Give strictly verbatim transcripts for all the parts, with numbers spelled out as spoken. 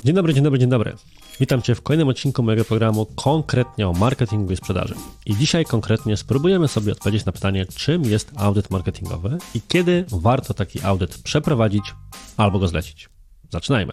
Dzień dobry, dzień dobry, dzień dobry. Witam Cię w kolejnym odcinku mojego programu konkretnie o marketingu i sprzedaży. I dzisiaj konkretnie spróbujemy sobie odpowiedzieć na pytanie, czym jest audyt marketingowy i kiedy warto taki audyt przeprowadzić albo go zlecić. Zaczynajmy.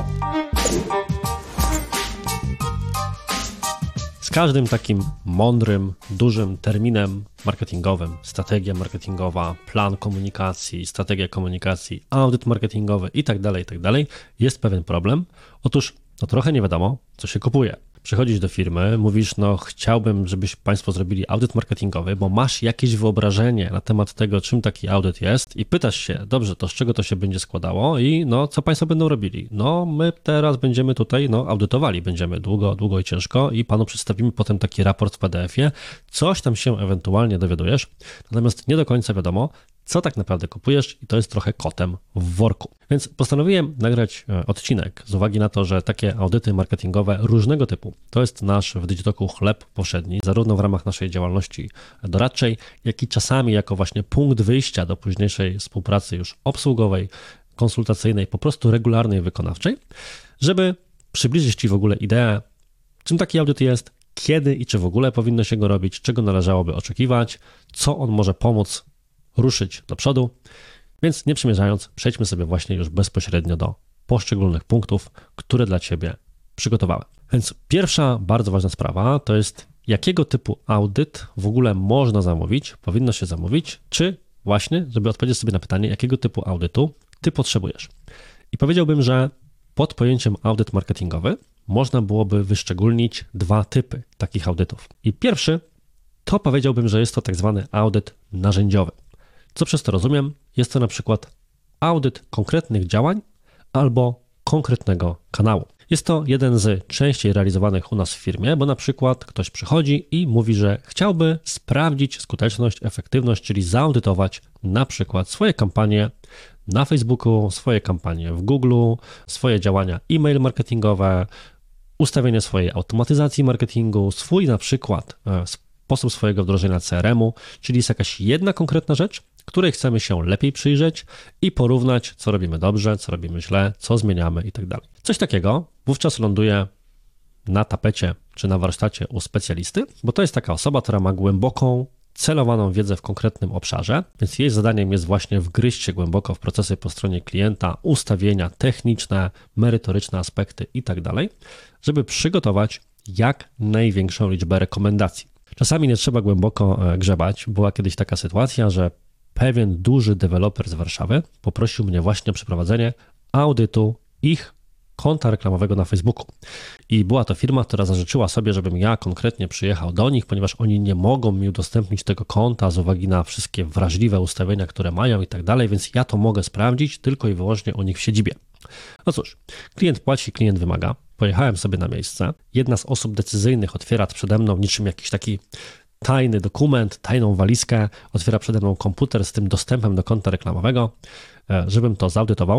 Z każdym takim mądrym, dużym terminem marketingowym, strategia marketingowa, plan komunikacji, strategia komunikacji, audyt marketingowy itd., itd. jest pewien problem. Otóż no trochę nie wiadomo, co się kupuje. Przychodzisz do firmy, mówisz, no chciałbym, żebyś Państwo zrobili audyt marketingowy, bo masz jakieś wyobrażenie na temat tego, czym taki audyt jest i pytasz się, dobrze, to z czego to się będzie składało i no co Państwo będą robili? No my teraz będziemy tutaj, no audytowali będziemy długo, długo i ciężko i Panu przedstawimy potem taki raport w P D F ie, coś tam się ewentualnie dowiadujesz, natomiast nie do końca wiadomo, co tak naprawdę kupujesz i to jest trochę kotem w worku. Więc postanowiłem nagrać odcinek z uwagi na to, że takie audyty marketingowe różnego typu to jest nasz w Digitoku chleb powszedni, zarówno w ramach naszej działalności doradczej, jak i czasami jako właśnie punkt wyjścia do późniejszej współpracy już obsługowej, konsultacyjnej, po prostu regularnej, wykonawczej, żeby przybliżyć Ci w ogóle ideę, czym taki audyt jest, kiedy i czy w ogóle powinno się go robić, czego należałoby oczekiwać, co on może pomóc ruszyć do przodu, więc nie przymierzając, przejdźmy sobie właśnie już bezpośrednio do poszczególnych punktów, które dla Ciebie przygotowałem. Więc pierwsza bardzo ważna sprawa to jest, jakiego typu audyt w ogóle można zamówić, powinno się zamówić, czy właśnie, żeby odpowiedzieć sobie na pytanie, jakiego typu audytu Ty potrzebujesz. I powiedziałbym, że pod pojęciem audyt marketingowy można byłoby wyszczególnić dwa typy takich audytów. I pierwszy to powiedziałbym, że jest to tak zwany audyt narzędziowy. Co przez to rozumiem? Jest to na przykład audyt konkretnych działań albo konkretnego kanału. Jest to jeden z częściej realizowanych u nas w firmie, bo na przykład ktoś przychodzi i mówi, że chciałby sprawdzić skuteczność, efektywność, czyli zaaudytować na przykład swoje kampanie na Facebooku, swoje kampanie w Google, swoje działania e-mail marketingowe, ustawienie swojej automatyzacji marketingu, swój na przykład sposób swojego wdrożenia C R M-u, czyli jest jakaś jedna konkretna rzecz, której chcemy się lepiej przyjrzeć i porównać, co robimy dobrze, co robimy źle, co zmieniamy i tak dalej. Coś takiego wówczas ląduje na tapecie czy na warsztacie u specjalisty, bo to jest taka osoba, która ma głęboką, celowaną wiedzę w konkretnym obszarze, więc jej zadaniem jest właśnie wgryźć się głęboko w procesy po stronie klienta, ustawienia techniczne, merytoryczne aspekty i tak dalej, żeby przygotować jak największą liczbę rekomendacji. Czasami nie trzeba głęboko grzebać. Była kiedyś taka sytuacja, że pewien duży deweloper z Warszawy poprosił mnie właśnie o przeprowadzenie audytu ich konta reklamowego na Facebooku. I była to firma, która zażyczyła sobie, żebym ja konkretnie przyjechał do nich, ponieważ oni nie mogą mi udostępnić tego konta z uwagi na wszystkie wrażliwe ustawienia, które mają i tak dalej, więc ja to mogę sprawdzić tylko i wyłącznie u nich w siedzibie. No cóż, klient płaci, klient wymaga. Pojechałem sobie na miejsce. Jedna z osób decyzyjnych otwiera przede mną niczym jakiś taki tajny dokument, tajną walizkę, otwiera przede mną komputer z tym dostępem do konta reklamowego, żebym to zaudytował.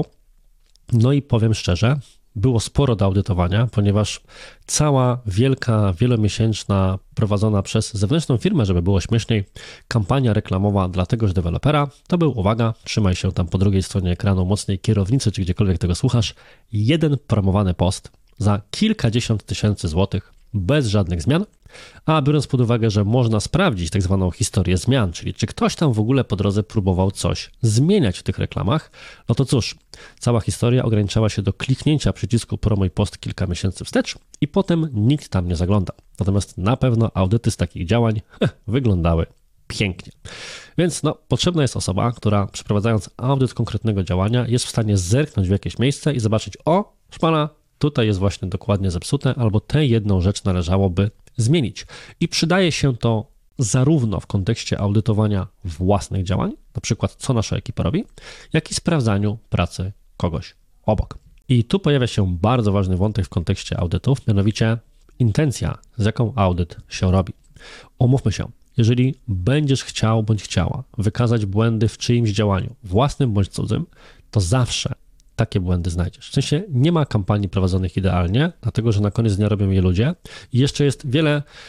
No i powiem szczerze, było sporo do audytowania, ponieważ cała wielka, wielomiesięczna, prowadzona przez zewnętrzną firmę, żeby było śmieszniej, kampania reklamowa dla tegoż dewelopera, to był, uwaga, trzymaj się tam po drugiej stronie ekranu, mocnej kierownicy, czy gdziekolwiek tego słuchasz, jeden promowany post za kilkadziesiąt tysięcy złotych, bez żadnych zmian, a biorąc pod uwagę, że można sprawdzić tak zwaną historię zmian, czyli czy ktoś tam w ogóle po drodze próbował coś zmieniać w tych reklamach, no to cóż, cała historia ograniczała się do kliknięcia przycisku promuj post kilka miesięcy wstecz i potem nikt tam nie zagląda. Natomiast na pewno audyty z takich działań heh, wyglądały pięknie. Więc no, potrzebna jest osoba, która przeprowadzając audyt konkretnego działania jest w stanie zerknąć w jakieś miejsce i zobaczyć, o, szpana, tutaj jest właśnie dokładnie zepsute, albo tę jedną rzecz należałoby zmienić. I przydaje się to zarówno w kontekście audytowania własnych działań, na przykład co nasza ekipa robi, jak i sprawdzaniu pracy kogoś obok. I tu pojawia się bardzo ważny wątek w kontekście audytów, mianowicie intencja, z jaką audyt się robi. Umówmy się, jeżeli będziesz chciał bądź chciała wykazać błędy w czyimś działaniu, własnym bądź cudzym, to zawsze takie błędy znajdziesz. W sensie nie ma kampanii prowadzonych idealnie, dlatego że na koniec dnia robią je ludzie i jeszcze jest wiele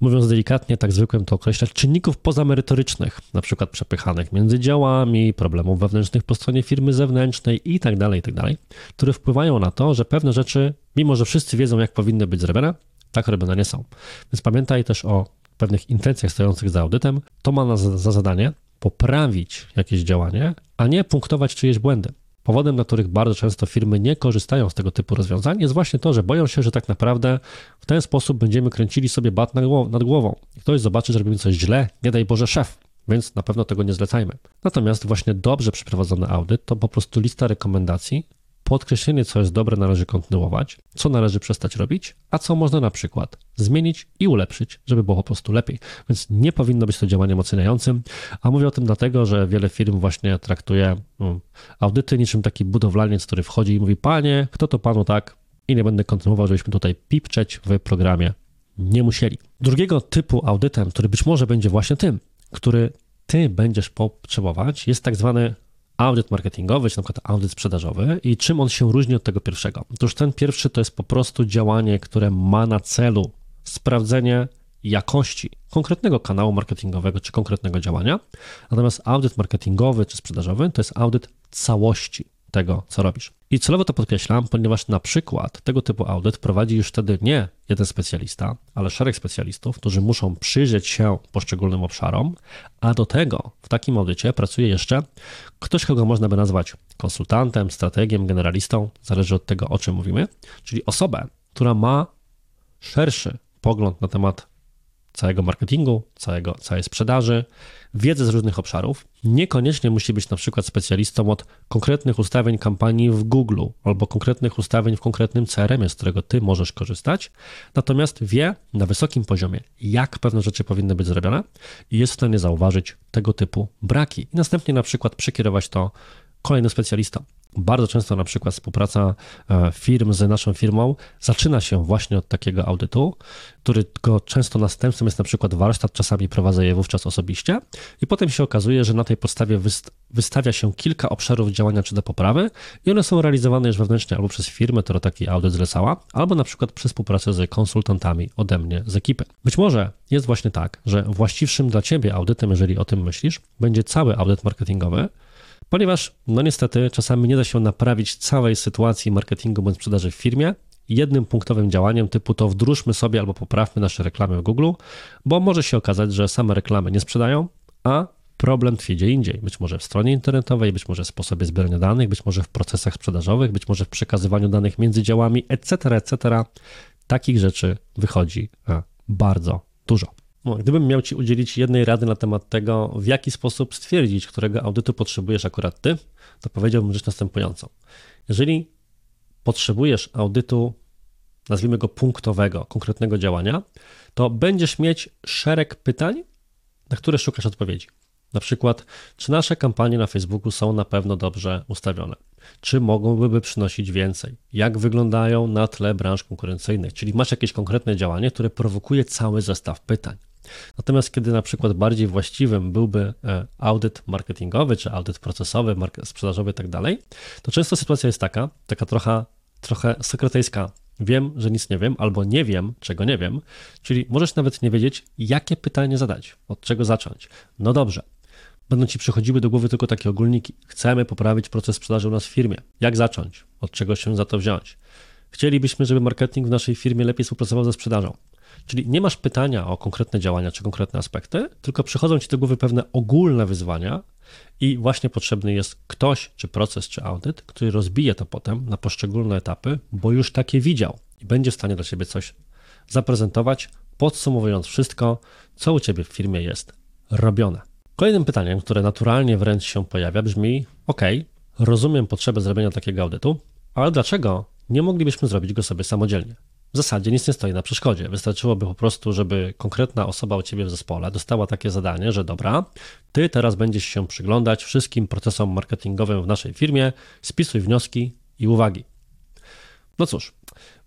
mówiąc delikatnie, tak zwykłym to określać, czynników pozamerytorycznych, na przykład przepychanych między działami, problemów wewnętrznych po stronie firmy zewnętrznej i tak dalej, i tak dalej, które wpływają na to, że pewne rzeczy, mimo że wszyscy wiedzą, jak powinny być zrobione, tak robione nie są. Więc pamiętaj też o pewnych intencjach stojących za audytem. To ma za, za zadanie poprawić jakieś działanie, a nie punktować czyjeś błędy. Powodem, dla których bardzo często firmy nie korzystają z tego typu rozwiązań, jest właśnie to, że boją się, że tak naprawdę w ten sposób będziemy kręcili sobie bat nad głową. I ktoś zobaczy, że robimy coś źle, nie daj Boże szef, więc na pewno tego nie zlecajmy. Natomiast właśnie dobrze przeprowadzony audyt to po prostu lista rekomendacji, podkreślenie, co jest dobre, należy kontynuować, co należy przestać robić, a co można na przykład zmienić i ulepszyć, żeby było po prostu lepiej. Więc nie powinno być to działaniem oceniającym, a mówię o tym dlatego, że wiele firm właśnie traktuje um, audyty niczym taki budowlaniec, który wchodzi i mówi: panie, kto to panu tak? I nie będę kontynuował, żebyśmy tutaj pipczeć w programie nie musieli. Drugiego typu audytem, który być może będzie właśnie tym, który ty będziesz potrzebować, jest tak zwany audyt marketingowy, czy na przykład audyt sprzedażowy. I czym on się różni od tego pierwszego? Otóż ten pierwszy to jest po prostu działanie, które ma na celu sprawdzenie jakości konkretnego kanału marketingowego, czy konkretnego działania. Natomiast audyt marketingowy, czy sprzedażowy to jest audyt całości tego, co robisz. I celowo to podkreślam, ponieważ na przykład tego typu audyt prowadzi już wtedy nie jeden specjalista, ale szereg specjalistów, którzy muszą przyjrzeć się poszczególnym obszarom, a do tego w takim audycie pracuje jeszcze ktoś, kogo można by nazwać konsultantem, strategiem, generalistą, zależy od tego, o czym mówimy, czyli osobę, która ma szerszy pogląd na temat całego marketingu, całego, całej sprzedaży, wiedzę z różnych obszarów. Niekoniecznie musi być na przykład specjalistą od konkretnych ustawień kampanii w Google albo konkretnych ustawień w konkretnym C R M ie, z którego ty możesz korzystać, natomiast wie na wysokim poziomie, jak pewne rzeczy powinny być zrobione i jest w stanie zauważyć tego typu braki i następnie na przykład przekierować to kolejnym specjalistom. Bardzo często na przykład współpraca firm z naszą firmą zaczyna się właśnie od takiego audytu, którego często następstwem jest na przykład warsztat, czasami prowadzę je wówczas osobiście i potem się okazuje, że na tej podstawie wystawia się kilka obszarów działania czy do poprawy i one są realizowane już wewnętrznie albo przez firmę, która taki audyt zlecała, albo na przykład przy współpracy z konsultantami ode mnie z ekipy. Być może jest właśnie tak, że właściwszym dla ciebie audytem, jeżeli o tym myślisz, będzie cały audyt marketingowy, ponieważ, no niestety, czasami nie da się naprawić całej sytuacji marketingu bądź sprzedaży w firmie jednym punktowym działaniem typu to wdróżmy sobie albo poprawmy nasze reklamy w Google, bo może się okazać, że same reklamy nie sprzedają, a problem tkwi gdzie indziej. Być może w stronie internetowej, być może w sposobie zbierania danych, być może w procesach sprzedażowych, być może w przekazywaniu danych między działami, et cetera, et cetera. Takich rzeczy wychodzi bardzo dużo. No, gdybym miał Ci udzielić jednej rady na temat tego, w jaki sposób stwierdzić, którego audytu potrzebujesz akurat Ty, to powiedziałbym rzecz następującą. Jeżeli potrzebujesz audytu, nazwijmy go punktowego, konkretnego działania, to będziesz mieć szereg pytań, na które szukasz odpowiedzi. Na przykład, czy nasze kampanie na Facebooku są na pewno dobrze ustawione? Czy mogłyby przynosić więcej? Jak wyglądają na tle branż konkurencyjnych? Czyli masz jakieś konkretne działanie, które prowokuje cały zestaw pytań. Natomiast kiedy na przykład bardziej właściwym byłby audyt marketingowy, czy audyt procesowy, sprzedażowy i tak dalej, to często sytuacja jest taka, taka trochę, trochę sekretyjska. Wiem, że nic nie wiem, albo nie wiem, czego nie wiem, czyli możesz nawet nie wiedzieć, jakie pytanie zadać, od czego zacząć. No dobrze, będą Ci przychodziły do głowy tylko takie ogólniki. Chcemy poprawić proces sprzedaży u nas w firmie. Jak zacząć? Od czego się za to wziąć? Chcielibyśmy, żeby marketing w naszej firmie lepiej współpracował ze sprzedażą. Czyli nie masz pytania o konkretne działania czy konkretne aspekty, tylko przychodzą Ci do głowy pewne ogólne wyzwania i właśnie potrzebny jest ktoś, czy proces, czy audyt, który rozbije to potem na poszczególne etapy, bo już takie widział i będzie w stanie dla Ciebie coś zaprezentować, podsumowując wszystko, co u Ciebie w firmie jest robione. Kolejnym pytaniem, które naturalnie wręcz się pojawia, brzmi: ok, rozumiem potrzebę zrobienia takiego audytu, ale dlaczego nie moglibyśmy zrobić go sobie samodzielnie? W zasadzie nic nie stoi na przeszkodzie. Wystarczyłoby po prostu, żeby konkretna osoba u Ciebie w zespole dostała takie zadanie, że dobra, Ty teraz będziesz się przyglądać wszystkim procesom marketingowym w naszej firmie, spisuj wnioski i uwagi. No cóż,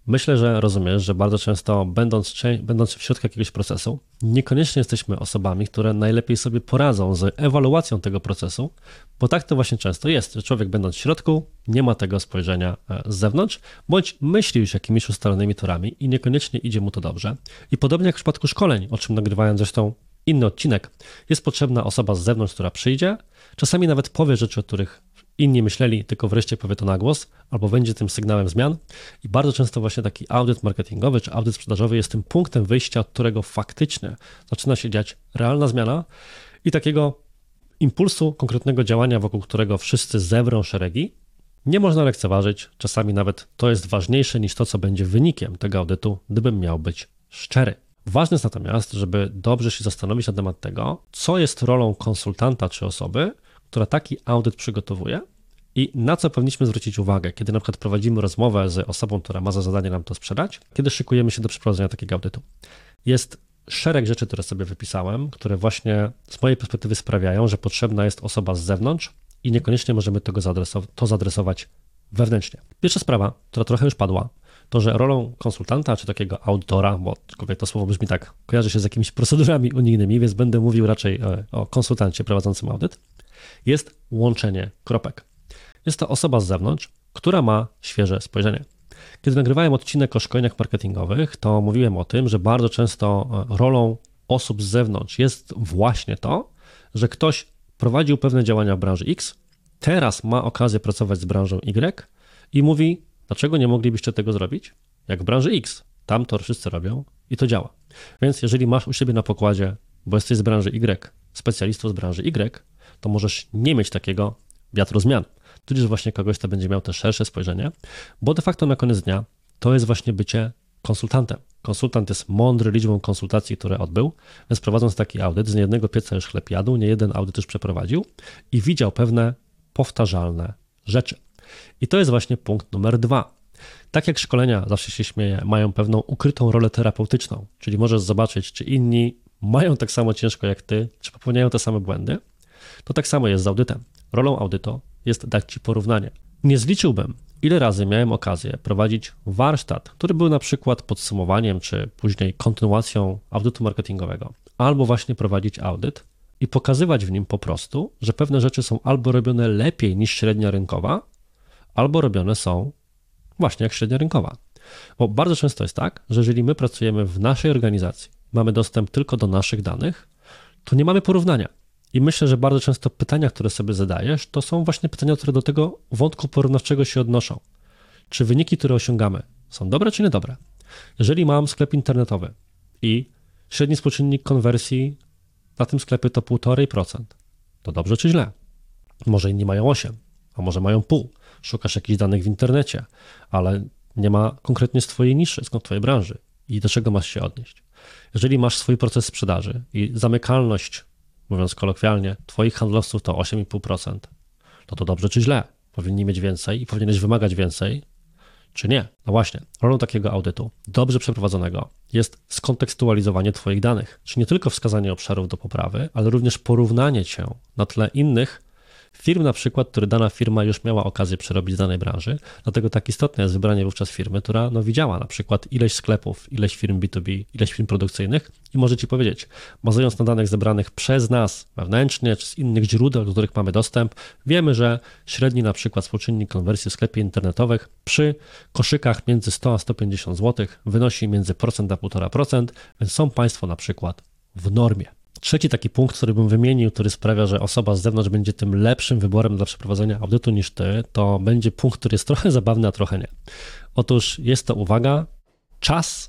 Myślę, że rozumiesz, że bardzo często będąc, będąc w środku jakiegoś procesu, niekoniecznie jesteśmy osobami, które najlepiej sobie poradzą z ewaluacją tego procesu, bo tak to właśnie często jest, że człowiek będąc w środku nie ma tego spojrzenia z zewnątrz, bądź myśli już jakimiś ustalonymi torami i niekoniecznie idzie mu to dobrze. I podobnie jak w przypadku szkoleń, o czym nagrywałem zresztą inny odcinek, jest potrzebna osoba z zewnątrz, która przyjdzie, czasami nawet powie rzeczy, o których inni myśleli, tylko wreszcie powie to na głos, albo będzie tym sygnałem zmian. I bardzo często właśnie taki audyt marketingowy czy audyt sprzedażowy jest tym punktem wyjścia, od którego faktycznie zaczyna się dziać realna zmiana i takiego impulsu konkretnego działania, wokół którego wszyscy zewrą szeregi, nie można lekceważyć. Czasami nawet to jest ważniejsze niż to, co będzie wynikiem tego audytu, gdybym miał być szczery. Ważne jest natomiast, żeby dobrze się zastanowić na temat tego, co jest rolą konsultanta czy osoby, która taki audyt przygotowuje i na co powinniśmy zwrócić uwagę, kiedy na przykład prowadzimy rozmowę z osobą, która ma za zadanie nam to sprzedać, kiedy szykujemy się do przeprowadzenia takiego audytu. Jest szereg rzeczy, które sobie wypisałem, które właśnie z mojej perspektywy sprawiają, że potrzebna jest osoba z zewnątrz i niekoniecznie możemy tego zaadresować, to zaadresować wewnętrznie. Pierwsza sprawa, która trochę już padła, to, że rolą konsultanta czy takiego audytora, bo to słowo brzmi tak, kojarzy się z jakimiś procedurami unijnymi, więc będę mówił raczej o konsultancie prowadzącym audyt, jest łączenie kropek. Jest to osoba z zewnątrz, która ma świeże spojrzenie. Kiedy nagrywałem odcinek o szkoleniach marketingowych, to mówiłem o tym, że bardzo często rolą osób z zewnątrz jest właśnie to, że ktoś prowadził pewne działania w branży X, teraz ma okazję pracować z branżą Y i mówi, dlaczego nie moglibyście tego zrobić? Jak w branży X, tam to wszyscy robią i to działa. Więc jeżeli masz u siebie na pokładzie, bo jesteś z branży Y, specjalistów z branży Y, to możesz nie mieć takiego wiatru zmian. Tudzież właśnie kogoś, kto będzie miał też szersze spojrzenie, bo de facto na koniec dnia to jest właśnie bycie konsultantem. Konsultant jest mądry liczbą konsultacji, które odbył, więc prowadząc taki audyt, z niejednego pieca już chleb jadł, nie jeden audyt już przeprowadził i widział pewne powtarzalne rzeczy. I to jest właśnie punkt numer dwa. Tak jak szkolenia, zawsze się śmieję, mają pewną ukrytą rolę terapeutyczną, czyli możesz zobaczyć, czy inni mają tak samo ciężko jak ty, czy popełniają te same błędy, to tak samo jest z audytem. Rolą audytu jest dać ci porównanie. Nie zliczyłbym, ile razy miałem okazję prowadzić warsztat, który był na przykład podsumowaniem, czy później kontynuacją audytu marketingowego, albo właśnie prowadzić audyt i pokazywać w nim po prostu, że pewne rzeczy są albo robione lepiej niż średnia rynkowa, albo robione są właśnie jak średnia rynkowa. Bo bardzo często jest tak, że jeżeli my pracujemy w naszej organizacji, mamy dostęp tylko do naszych danych, to nie mamy porównania. I myślę, że bardzo często pytania, które sobie zadajesz, to są właśnie pytania, które do tego wątku porównawczego się odnoszą. Czy wyniki, które osiągamy, są dobre czy niedobre? Jeżeli mam sklep internetowy i średni współczynnik konwersji na tym sklepie to półtora procent, to dobrze czy źle? Może inni mają osiem, a może mają pół. Szukasz jakichś danych w internecie, ale nie ma konkretnie z twojej niszy, z twojej branży i do czego masz się odnieść. Jeżeli masz swój proces sprzedaży i zamykalność, mówiąc kolokwialnie, twoich handlowców to osiem i pół procent, to to dobrze czy źle? Powinni mieć więcej i powinieneś wymagać więcej, czy nie? No właśnie, rolą takiego audytu, dobrze przeprowadzonego, jest skontekstualizowanie twoich danych, czyli nie tylko wskazanie obszarów do poprawy, ale również porównanie cię na tle innych firm na przykład, które dana firma już miała okazję przerobić z danej branży, dlatego tak istotne jest wybranie wówczas firmy, która no, widziała na przykład ileś sklepów, ileś firm B dwa B, ileś firm produkcyjnych i może ci powiedzieć, bazując na danych zebranych przez nas wewnętrznie, czy z innych źródeł, do których mamy dostęp, wiemy, że średni na przykład współczynnik konwersji w sklepie internetowych przy koszykach między sto a sto pięćdziesiąt złotych wynosi między procent a półtora procent, więc są państwo na przykład w normie. Trzeci taki punkt, który bym wymienił, który sprawia, że osoba z zewnątrz będzie tym lepszym wyborem dla przeprowadzenia audytu niż ty, to będzie punkt, który jest trochę zabawny, a trochę nie. Otóż jest to, uwaga, czas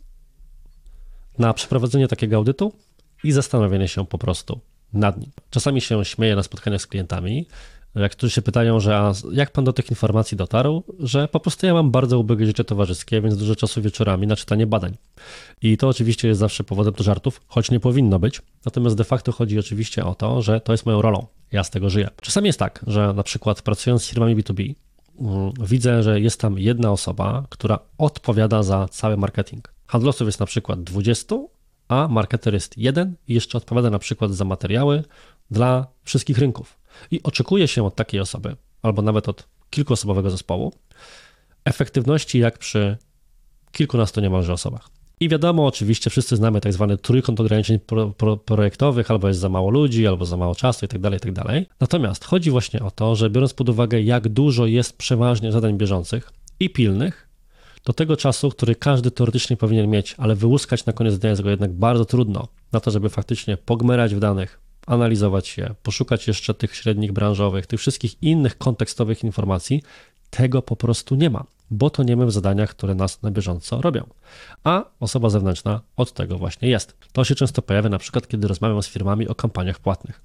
na przeprowadzenie takiego audytu i zastanowienie się po prostu nad nim. Czasami się śmieję na spotkaniach z klientami, jak którzy się pytają, że a jak pan do tych informacji dotarł, że po prostu ja mam bardzo ubogie życie towarzyskie, więc dużo czasu wieczorami na czytanie badań. I to oczywiście jest zawsze powodem do żartów, choć nie powinno być. Natomiast de facto chodzi oczywiście o to, że to jest moją rolą. Ja z tego żyję. Czasami jest tak, że na przykład pracując z firmami B dwa B, um, widzę, że jest tam jedna osoba, która odpowiada za cały marketing. Handlowców jest na przykład dwudziestu, a marketer jest jeden i jeszcze odpowiada na przykład za materiały dla wszystkich rynków. I oczekuje się od takiej osoby, albo nawet od kilkuosobowego zespołu, efektywności jak przy kilkunastu niemalże osobach. I wiadomo, oczywiście wszyscy znamy tak zwany trójkąt ograniczeń pro, pro, projektowych, albo jest za mało ludzi, albo za mało czasu i tak dalej, i tak dalej. Natomiast chodzi właśnie o to, że biorąc pod uwagę, jak dużo jest przeważnie zadań bieżących i pilnych, do tego czasu, który każdy teoretycznie powinien mieć, ale wyłuskać na koniec dnia jest go jednak bardzo trudno na to, żeby faktycznie pogmerać w danych, analizować je, poszukać jeszcze tych średnich branżowych, tych wszystkich innych kontekstowych informacji, tego po prostu nie ma, bo to nie my w zadaniach, które nas na bieżąco robią. A osoba zewnętrzna od tego właśnie jest. To się często pojawia na przykład, kiedy rozmawiam z firmami o kampaniach płatnych.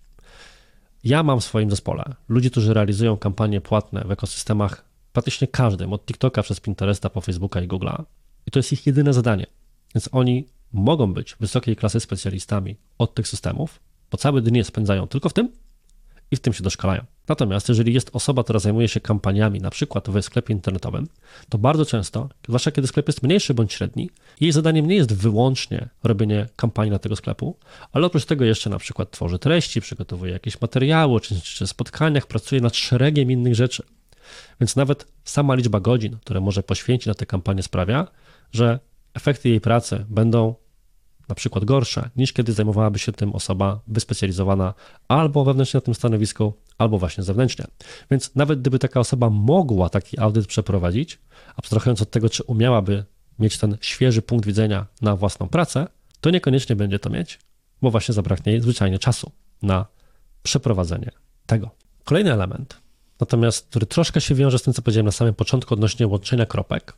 Ja mam w swoim zespole ludzi, którzy realizują kampanie płatne w ekosystemach praktycznie każdym, od TikToka przez Pinteresta po Facebooka i Google'a. I to jest ich jedyne zadanie. Więc oni mogą być wysokiej klasy specjalistami od tych systemów, bo całe dnie spędzają tylko w tym i w tym się doszkalają. Natomiast jeżeli jest osoba, która zajmuje się kampaniami, na przykład w sklepie internetowym, to bardzo często, zwłaszcza kiedy sklep jest mniejszy bądź średni, jej zadaniem nie jest wyłącznie robienie kampanii na tego sklepu, ale oprócz tego jeszcze na przykład tworzy treści, przygotowuje jakieś materiały, czy, czy spotkaniach, pracuje nad szeregiem innych rzeczy. Więc nawet sama liczba godzin, które może poświęcić na tę kampanię, sprawia, że efekty jej pracy będą na przykład gorsze, niż kiedy zajmowałaby się tym osoba wyspecjalizowana albo wewnętrznie na tym stanowisku, albo właśnie zewnętrznie. Więc nawet gdyby taka osoba mogła taki audyt przeprowadzić, abstrahując od tego, czy umiałaby mieć ten świeży punkt widzenia na własną pracę, to niekoniecznie będzie to mieć, bo właśnie zabraknie jej zwyczajnie czasu na przeprowadzenie tego. Kolejny element, natomiast który troszkę się wiąże z tym, co powiedziałem na samym początku odnośnie łączenia kropek,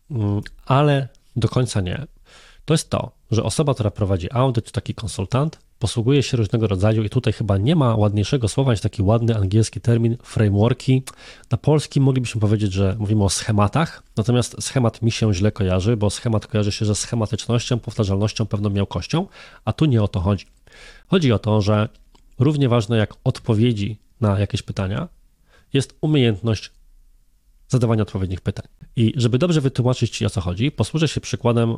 ale do końca nie, to jest to, że osoba, która prowadzi audyt, taki konsultant, posługuje się różnego rodzaju, i tutaj chyba nie ma ładniejszego słowa niż taki ładny angielski termin, frameworki. Na polskim moglibyśmy powiedzieć, że mówimy o schematach, natomiast schemat mi się źle kojarzy, bo schemat kojarzy się ze schematycznością, powtarzalnością, pewną miałkością, a tu nie o to chodzi. Chodzi o to, że równie ważne jak odpowiedzi na jakieś pytania jest umiejętność zadawania odpowiednich pytań. I żeby dobrze wytłumaczyć Ci, o co chodzi, posłużę się przykładem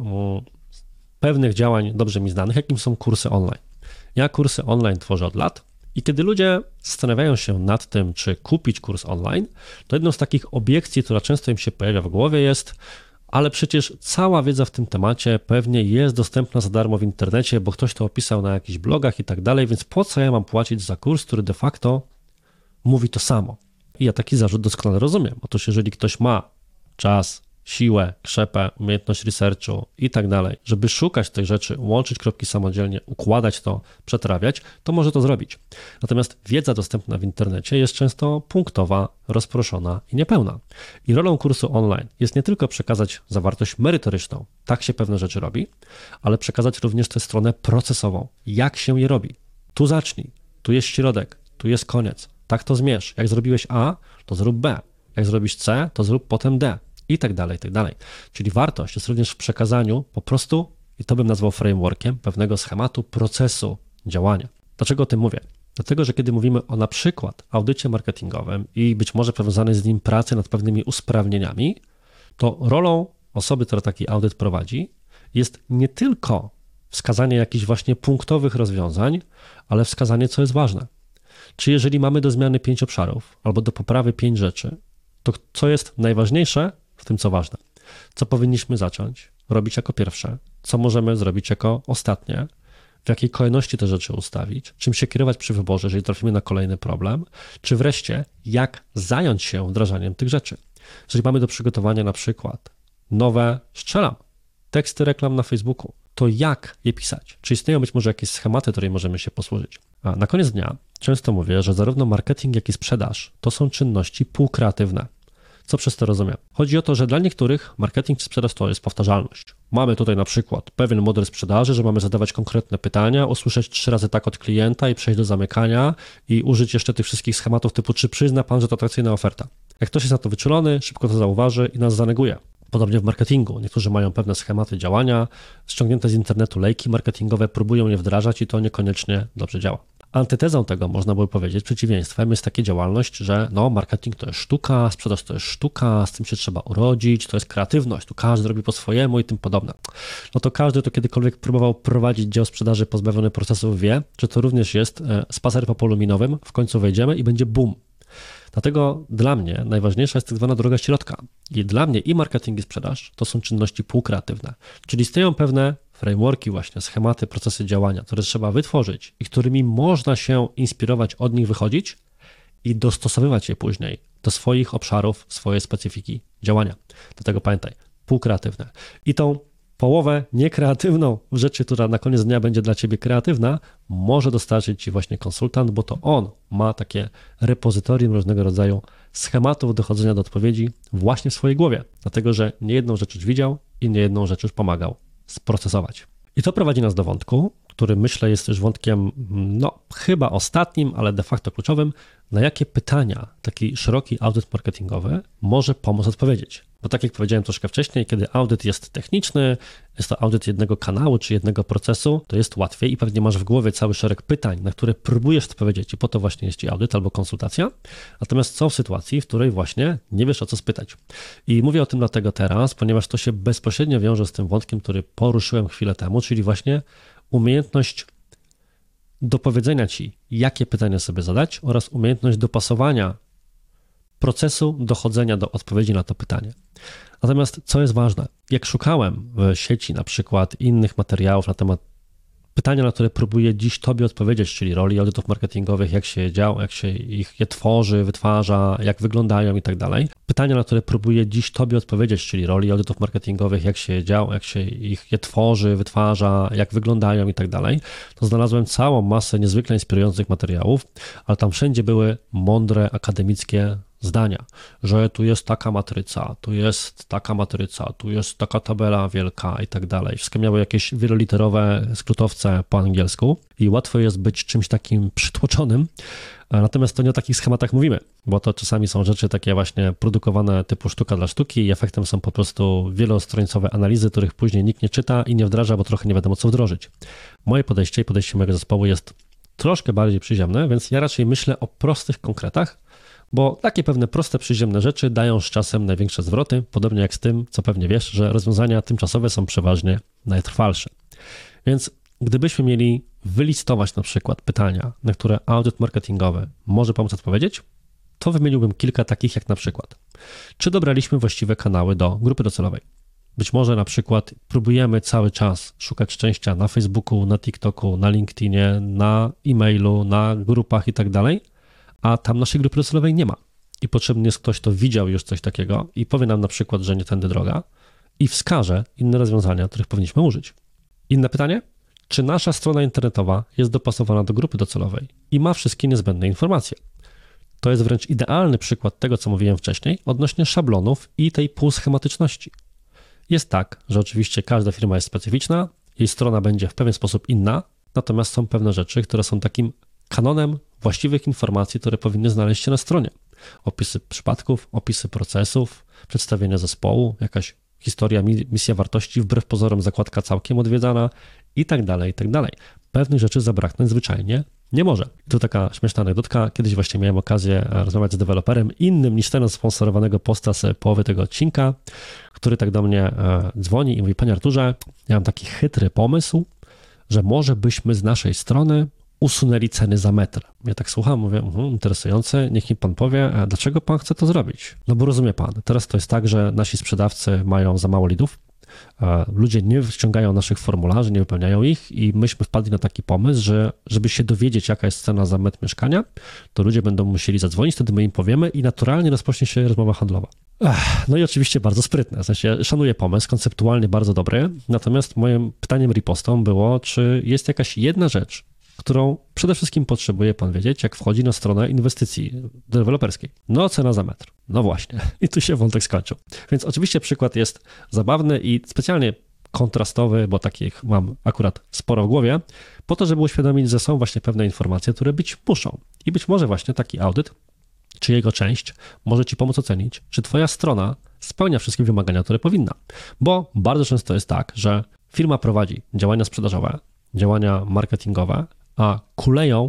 pewnych działań dobrze mi znanych, jakim są kursy online. Ja kursy online tworzę od lat i kiedy ludzie zastanawiają się nad tym, czy kupić kurs online, to jedną z takich obiekcji, która często im się pojawia w głowie jest, ale przecież cała wiedza w tym temacie pewnie jest dostępna za darmo w internecie, bo ktoś to opisał na jakichś blogach i tak dalej, więc po co ja mam płacić za kurs, który de facto mówi to samo? I ja taki zarzut doskonale rozumiem. Otóż jeżeli ktoś ma czas, siłę, krzepę, umiejętność researchu i tak dalej, żeby szukać tych rzeczy, łączyć kropki samodzielnie, układać to, przetrawiać, to może to zrobić. Natomiast wiedza dostępna w internecie jest często punktowa, rozproszona i niepełna. I rolą kursu online jest nie tylko przekazać zawartość merytoryczną, tak się pewne rzeczy robi, ale przekazać również tę stronę procesową, jak się je robi. Tu zacznij, tu jest środek, tu jest koniec, tak to zmierz. Jak zrobiłeś A, to zrób B. Jak zrobisz C, to zrób potem D. I tak dalej, i tak dalej. Czyli wartość jest również w przekazaniu po prostu, i to bym nazwał frameworkiem, pewnego schematu, procesu działania. Dlaczego o tym mówię? Dlatego, że kiedy mówimy o na przykład audycie marketingowym i być może powiązanej z nim pracy nad pewnymi usprawnieniami, to rolą osoby, która taki audyt prowadzi, jest nie tylko wskazanie jakichś właśnie punktowych rozwiązań, ale wskazanie, co jest ważne. Czy jeżeli mamy do zmiany pięć obszarów albo do poprawy pięć rzeczy, to co jest najważniejsze w tym, co ważne? Co powinniśmy zacząć robić jako pierwsze? Co możemy zrobić jako ostatnie? W jakiej kolejności te rzeczy ustawić? Czym się kierować przy wyborze, jeżeli trafimy na kolejny problem? Czy wreszcie, jak zająć się wdrażaniem tych rzeczy? Jeżeli mamy do przygotowania na przykład nowe, strzelam, teksty reklam na Facebooku, to jak je pisać? Czy istnieją być może jakieś schematy, którymi możemy się posłużyć? A na koniec dnia często mówię, że zarówno marketing, jak i sprzedaż to są czynności półkreatywne. Co przez to rozumiem? Chodzi o to, że dla niektórych marketing czy sprzedaż to jest powtarzalność. Mamy tutaj na przykład pewien model sprzedaży, że mamy zadawać konkretne pytania, usłyszeć trzy razy tak od klienta i przejść do zamykania i użyć jeszcze tych wszystkich schematów typu, czy przyzna pan, że to atrakcyjna oferta. Jak ktoś jest na to wyczulony, szybko to zauważy i nas zaneguje. Podobnie w marketingu. Niektórzy mają pewne schematy działania, ściągnięte z internetu lejki marketingowe, próbują je wdrażać i to niekoniecznie dobrze działa. Antytezą tego, można by powiedzieć, przeciwieństwem jest taka działalność, że no, marketing to jest sztuka, sprzedaż to jest sztuka, z tym się trzeba urodzić, to jest kreatywność, tu każdy robi po swojemu i tym podobne. No to każdy, kto kiedykolwiek próbował prowadzić dział sprzedaży pozbawiony procesów, wie, że to również jest spacer po polu minowym, w końcu wejdziemy i będzie boom. Dlatego dla mnie najważniejsza jest tak zwana droga środka. I dla mnie i marketing, i sprzedaż to są czynności półkreatywne. Czyli istnieją pewne frameworki właśnie, schematy, procesy działania, które trzeba wytworzyć i którymi można się inspirować, od nich wychodzić i dostosowywać je później do swoich obszarów, swojej specyfiki działania. Dlatego pamiętaj, półkreatywne. I tą połowę niekreatywną rzeczy, która na koniec dnia będzie dla ciebie kreatywna, może dostarczyć ci właśnie konsultant, bo to on ma takie repozytorium różnego rodzaju schematów dochodzenia do odpowiedzi właśnie w swojej głowie, dlatego że niejedną rzecz już widział i niejedną rzecz już pomagał sprocesować. I to prowadzi nas do wątku, który myślę jest już wątkiem, no chyba ostatnim, ale de facto kluczowym, na jakie pytania taki szeroki audyt marketingowy może pomóc odpowiedzieć. Bo tak jak powiedziałem troszkę wcześniej, kiedy audyt jest techniczny, jest to audyt jednego kanału czy jednego procesu, to jest łatwiej i pewnie masz w głowie cały szereg pytań, na które próbujesz odpowiedzieć i po to właśnie jest ci audyt albo konsultacja. Natomiast są w sytuacji, w której właśnie nie wiesz o co spytać. I mówię o tym dlatego teraz, ponieważ to się bezpośrednio wiąże z tym wątkiem, który poruszyłem chwilę temu, czyli właśnie umiejętność dopowiedzenia ci, jakie pytania sobie zadać oraz umiejętność dopasowania procesu dochodzenia do odpowiedzi na to pytanie. Natomiast co jest ważne, jak szukałem w sieci na przykład innych materiałów na temat pytania, na które próbuję dziś tobie odpowiedzieć, czyli roli audytów marketingowych, jak się działa, jak się ich je tworzy, wytwarza, jak wyglądają i tak dalej. Pytania, na które próbuję dziś tobie odpowiedzieć, czyli roli audytów marketingowych, jak się działa, jak się ich je tworzy, wytwarza, jak wyglądają i tak dalej, to znalazłem całą masę niezwykle inspirujących materiałów, ale tam wszędzie były mądre, akademickie zdania, że tu jest taka matryca, tu jest taka matryca, tu jest taka tabela wielka i tak dalej. Wszystkie miały jakieś wieloliterowe skrótowce po angielsku i łatwo jest być czymś takim przytłoczonym, natomiast to nie o takich schematach mówimy, bo to czasami są rzeczy takie właśnie produkowane typu sztuka dla sztuki i efektem są po prostu wielostronicowe analizy, których później nikt nie czyta i nie wdraża, bo trochę nie wiadomo co wdrożyć. Moje podejście i podejście mojego zespołu jest troszkę bardziej przyziemne, więc ja raczej myślę o prostych konkretach, bo takie pewne proste, przyziemne rzeczy dają z czasem największe zwroty, podobnie jak z tym, co pewnie wiesz, że rozwiązania tymczasowe są przeważnie najtrwalsze. Więc gdybyśmy mieli wylistować na przykład pytania, na które audyt marketingowy może pomóc odpowiedzieć, to wymieniłbym kilka takich jak na przykład, czy dobraliśmy właściwe kanały do grupy docelowej? Być może na przykład próbujemy cały czas szukać szczęścia na Facebooku, na TikToku, na LinkedInie, na e-mailu, na grupach i tak dalej, a tam naszej grupy docelowej nie ma. I potrzebny jest ktoś, kto widział już coś takiego i powie nam na przykład, że nie tędy droga i wskaże inne rozwiązania, których powinniśmy użyć. Inne pytanie? Czy nasza strona internetowa jest dopasowana do grupy docelowej i ma wszystkie niezbędne informacje? To jest wręcz idealny przykład tego, co mówiłem wcześniej odnośnie szablonów i tej półschematyczności. Jest tak, że oczywiście każda firma jest specyficzna, jej strona będzie w pewien sposób inna, natomiast są pewne rzeczy, które są takim kanonem właściwych informacji, które powinny znaleźć się na stronie. Opisy przypadków, opisy procesów, przedstawienie zespołu, jakaś historia, misja wartości, wbrew pozorom zakładka całkiem odwiedzana i tak dalej, i tak dalej. Pewnych rzeczy zabraknąć zwyczajnie nie może. I tu taka śmieszna anegdotka. Kiedyś właśnie miałem okazję rozmawiać z deweloperem innym niż ten sponsorowanego posta z połowy tego odcinka, który tak do mnie dzwoni i mówi: panie Arturze, ja mam taki chytry pomysł, że może byśmy z naszej strony usunęli ceny za metr. Ja tak słucham, mówię, uh, interesujące, niech mi pan powie, dlaczego pan chce to zrobić? No bo rozumie pan, teraz to jest tak, że nasi sprzedawcy mają za mało lidów, ludzie nie ściągają naszych formularzy, nie wypełniają ich i myśmy wpadli na taki pomysł, że żeby się dowiedzieć, jaka jest cena za metr mieszkania, to ludzie będą musieli zadzwonić, wtedy my im powiemy i naturalnie rozpocznie się rozmowa handlowa. Ech, no i oczywiście bardzo sprytne, w sensie szanuję pomysł, konceptualnie bardzo dobry, natomiast moim pytaniem ripostą było, czy jest jakaś jedna rzecz, którą przede wszystkim potrzebuje pan wiedzieć, jak wchodzi na stronę inwestycji deweloperskiej. No, cena za metr. No właśnie. I tu się wątek skończył. Więc oczywiście przykład jest zabawny i specjalnie kontrastowy, bo takich mam akurat sporo w głowie, po to, żeby uświadomić, że są właśnie pewne informacje, które być muszą. I być może właśnie taki audyt, czy jego część może ci pomóc ocenić, czy twoja strona spełnia wszystkie wymagania, które powinna. Bo bardzo często jest tak, że firma prowadzi działania sprzedażowe, działania marketingowe, a kuleją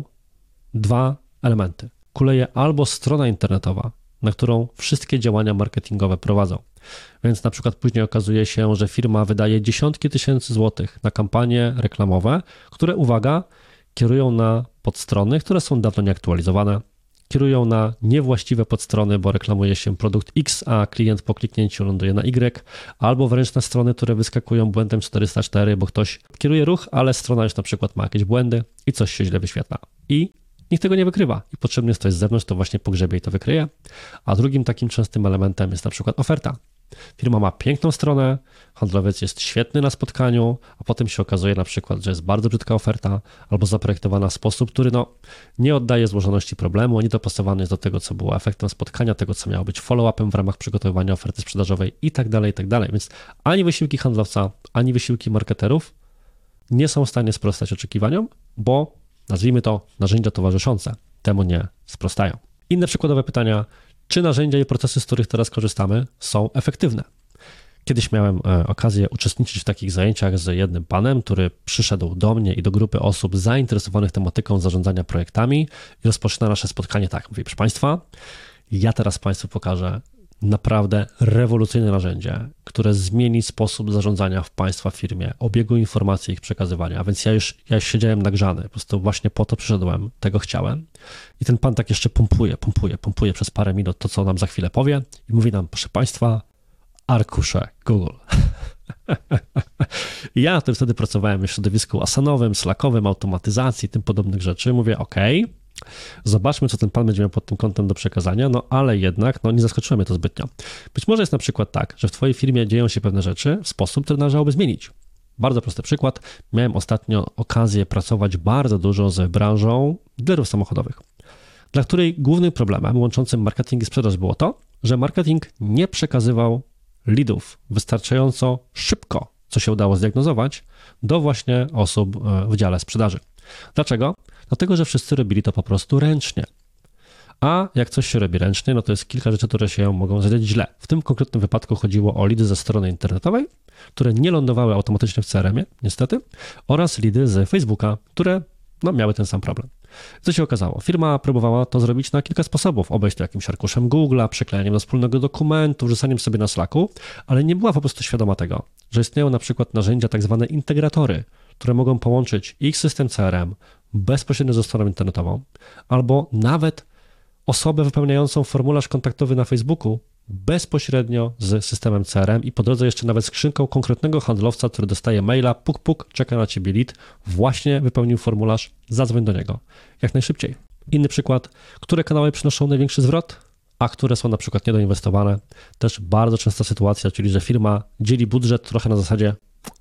dwa elementy. Kuleje albo strona internetowa, na którą wszystkie działania marketingowe prowadzą. Więc na przykład później okazuje się, że firma wydaje dziesiątki tysięcy złotych na kampanie reklamowe, które, uwaga, kierują na podstrony, które są dawno nieaktualizowane, kierują na niewłaściwe podstrony, bo reklamuje się produkt X, a klient po kliknięciu ląduje na Y, albo wręcz na strony, które wyskakują błędem czterysta cztery, bo ktoś kieruje ruch, ale strona już na przykład ma jakieś błędy i coś się źle wyświetla. I nikt tego nie wykrywa i potrzebny jest ktoś z zewnątrz, to właśnie pogrzebie i to wykryje. A drugim takim częstym elementem jest na przykład oferta. Firma ma piękną stronę, handlowiec jest świetny na spotkaniu, a potem się okazuje na przykład, że jest bardzo brzydka oferta albo zaprojektowana w sposób, który no, nie oddaje złożoności problemu, nie dopasowany jest do tego, co było efektem spotkania, tego, co miało być follow-upem w ramach przygotowywania oferty sprzedażowej i tak dalej, i tak dalej. Więc ani wysiłki handlowca, ani wysiłki marketerów nie są w stanie sprostać oczekiwaniom, bo nazwijmy to narzędzia towarzyszące temu nie sprostają. Inne przykładowe pytania: czy narzędzia i procesy, z których teraz korzystamy, są efektywne? Kiedyś miałem okazję uczestniczyć w takich zajęciach z jednym panem, który przyszedł do mnie i do grupy osób zainteresowanych tematyką zarządzania projektami i rozpoczyna nasze spotkanie tak. Mówi: proszę Państwa, ja teraz Państwu pokażę naprawdę rewolucyjne narzędzie, które zmieni sposób zarządzania w Państwa firmie, obiegu informacji i ich przekazywania, a więc ja już, ja już siedziałem nagrzany, po prostu właśnie po to przyszedłem, tego chciałem i ten pan tak jeszcze pompuje, pompuje, pompuje przez parę minut to, co nam za chwilę powie i mówi nam: proszę Państwa, arkusze Google. I ja wtedy pracowałem w środowisku asanowym, slackowym, automatyzacji, tym podobnych rzeczy, mówię: ok, zobaczmy, co ten pan będzie miał pod tym kątem do przekazania, no ale jednak no, nie zaskoczyło mnie to zbytnio. Być może jest na przykład tak, że w Twojej firmie dzieją się pewne rzeczy w sposób, który należałoby zmienić. Bardzo prosty przykład. Miałem ostatnio okazję pracować bardzo dużo z branżą dealerów samochodowych, dla której głównym problemem łączącym marketing i sprzedaż było to, że marketing nie przekazywał leadów wystarczająco szybko, co się udało zdiagnozować, do właśnie osób w dziale sprzedaży. Dlaczego? Dlatego, że wszyscy robili to po prostu ręcznie. A jak coś się robi ręcznie, no to jest kilka rzeczy, które się mogą zadziać źle. W tym konkretnym wypadku chodziło o lidy ze strony internetowej, które nie lądowały automatycznie w C R M-ie, niestety, oraz lidy z Facebooka, które no, miały ten sam problem. Co się okazało? Firma próbowała to zrobić na kilka sposobów. Obejść to jakimś arkuszem Google'a, przyklejaniem do wspólnego dokumentu, wrzucaniem sobie na Slacku, ale nie była po prostu świadoma tego, że istnieją na przykład narzędzia, tak zwane integratory, które mogą połączyć ich system C R M bezpośrednio ze stroną internetową, albo nawet osobę wypełniającą formularz kontaktowy na Facebooku bezpośrednio z systemem C R M i po drodze jeszcze nawet skrzynką konkretnego handlowca, który dostaje maila, puk, puk, czeka na ciebie lead, właśnie wypełnił formularz, zadzwoń do niego jak najszybciej. Inny przykład: które kanały przynoszą największy zwrot, a które są na przykład niedoinwestowane. Też bardzo częsta sytuacja, czyli że firma dzieli budżet trochę na zasadzie: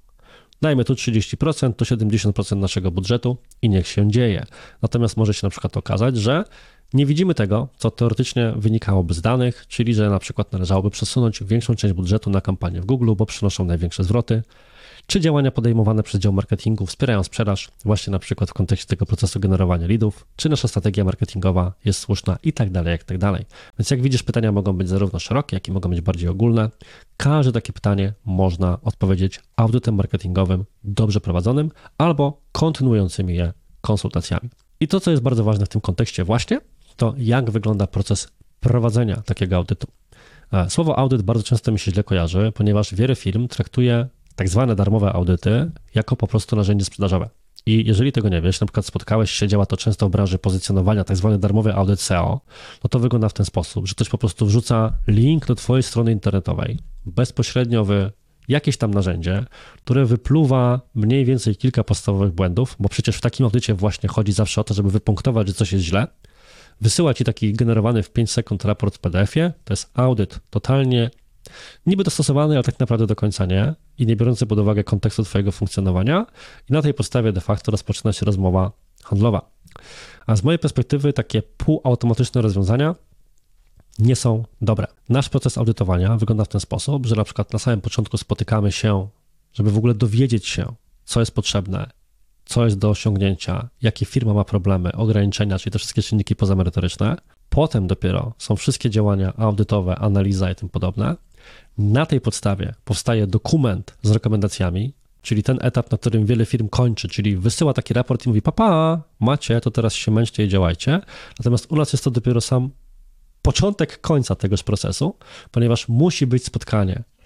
dajmy tu trzydzieści procent, to siedemdziesiąt procent naszego budżetu i niech się dzieje. Natomiast może się na przykład okazać, że nie widzimy tego, co teoretycznie wynikałoby z danych, czyli że na przykład należałoby przesunąć większą część budżetu na kampanię w Google, bo przynoszą największe zwroty, czy działania podejmowane przez dział marketingu wspierają sprzedaż, właśnie na przykład w kontekście tego procesu generowania leadów, czy nasza strategia marketingowa jest słuszna i tak dalej, jak tak dalej. Więc jak widzisz, pytania mogą być zarówno szerokie, jak i mogą być bardziej ogólne. Każde takie pytanie można odpowiedzieć audytem marketingowym dobrze prowadzonym albo kontynuującymi je konsultacjami. I to, co jest bardzo ważne w tym kontekście właśnie, to jak wygląda proces prowadzenia takiego audytu. Słowo audyt bardzo często mi się źle kojarzy, ponieważ wiele firm traktuje tak zwane darmowe audyty jako po prostu narzędzie sprzedażowe. I jeżeli tego nie wiesz, na przykład spotkałeś się, działa to często w branży pozycjonowania, tak zwany darmowy audyt S E O, no to wygląda w ten sposób, że ktoś po prostu wrzuca link do twojej strony internetowej bezpośrednio w jakieś tam narzędzie, które wypluwa mniej więcej kilka podstawowych błędów, bo przecież w takim audycie właśnie chodzi zawsze o to, żeby wypunktować, że coś jest źle. Wysyła ci taki generowany w pięć sekund raport w P D F-ie, to jest audyt totalnie niby dostosowany, ale tak naprawdę do końca nie i nie biorący pod uwagę kontekstu twojego funkcjonowania i na tej podstawie de facto rozpoczyna się rozmowa handlowa. A z mojej perspektywy takie półautomatyczne rozwiązania nie są dobre. Nasz proces audytowania wygląda w ten sposób, że na przykład na samym początku spotykamy się, żeby w ogóle dowiedzieć się, co jest potrzebne, co jest do osiągnięcia, jakie firma ma problemy, ograniczenia, czyli te wszystkie czynniki pozamerytoryczne. Potem dopiero są wszystkie działania audytowe, analiza i tym podobne. Na tej podstawie powstaje dokument z rekomendacjami, czyli ten etap, na którym wiele firm kończy, czyli wysyła taki raport i mówi: papa, macie, to teraz się męczcie i działajcie. Natomiast u nas jest to dopiero sam początek końca tegoż procesu, ponieważ musi być spotkanie,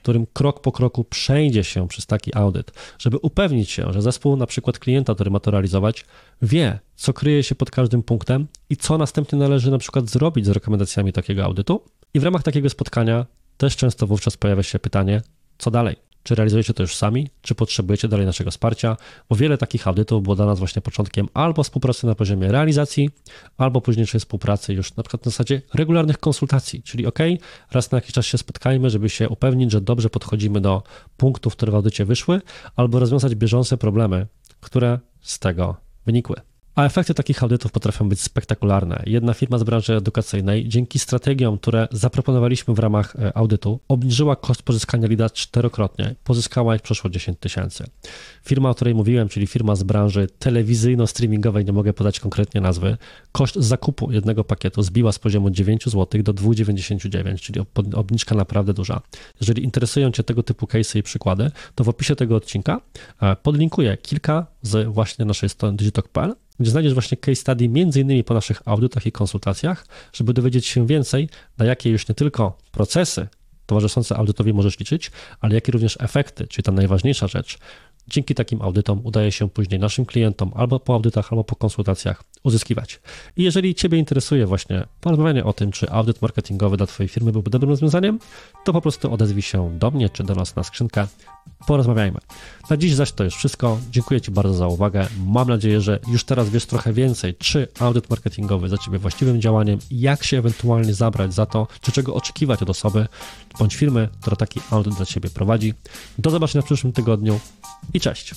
którym krok po kroku przejdzie się przez taki audyt, żeby upewnić się, że zespół na przykład klienta, który ma to realizować, wie, co kryje się pod każdym punktem i co następnie należy na przykład zrobić z rekomendacjami takiego audytu. I w ramach takiego spotkania też często wówczas pojawia się pytanie, co dalej? Czy realizujecie to już sami, czy potrzebujecie dalej naszego wsparcia? Bo wiele takich audytów było dla nas właśnie początkiem albo współpracy na poziomie realizacji, albo późniejszej współpracy już na przykład na zasadzie regularnych konsultacji, czyli ok, raz na jakiś czas się spotkajmy, żeby się upewnić, że dobrze podchodzimy do punktów, które w audycie wyszły, albo rozwiązać bieżące problemy, które z tego wynikły. A efekty takich audytów potrafią być spektakularne. Jedna firma z branży edukacyjnej dzięki strategiom, które zaproponowaliśmy w ramach audytu, obniżyła koszt pozyskania leada czterokrotnie. Pozyskała ich przeszło dziesięć tysięcy. Firma, o której mówiłem, czyli firma z branży telewizyjno-streamingowej, nie mogę podać konkretnie nazwy, koszt zakupu jednego pakietu zbiła z poziomu dziewięć złotych do dwa przecinek dziewięćdziesiąt dziewięć, czyli obniżka naprawdę duża. Jeżeli interesują Cię tego typu case'y i przykłady, to w opisie tego odcinka podlinkuję kilka z właśnie naszej strony digitalk kropka p l, gdzie znajdziesz właśnie case study między innymi po naszych audytach i konsultacjach, żeby dowiedzieć się więcej, na jakie już nie tylko procesy towarzyszące audytowi możesz liczyć, ale jakie również efekty, czyli ta najważniejsza rzecz, dzięki takim audytom udaje się później naszym klientom albo po audytach, albo po konsultacjach uzyskiwać. I jeżeli Ciebie interesuje właśnie porozmawianie o tym, czy audyt marketingowy dla Twojej firmy byłby dobrym rozwiązaniem, to po prostu odezwij się do mnie czy do nas na skrzynkę. Porozmawiajmy. Na dziś zaś to już wszystko. Dziękuję Ci bardzo za uwagę. Mam nadzieję, że już teraz wiesz trochę więcej, czy audyt marketingowy za Ciebie właściwym działaniem, jak się ewentualnie zabrać za to, czy czego oczekiwać od osoby bądź firmy, która taki audyt dla Ciebie prowadzi. Do zobaczenia w przyszłym tygodniu i cześć.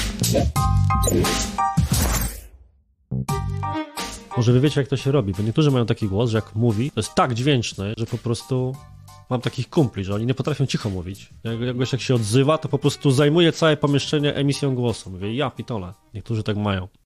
Może wy wiecie, jak to się robi, bo niektórzy mają taki głos, że jak mówi, to jest tak dźwięczny, że po prostu mam takich kumpli, że oni nie potrafią cicho mówić. Jak, jakoś jak się odzywa, to po prostu zajmuje całe pomieszczenie emisją głosu. Mówię, ja pitole. Niektórzy tak mają.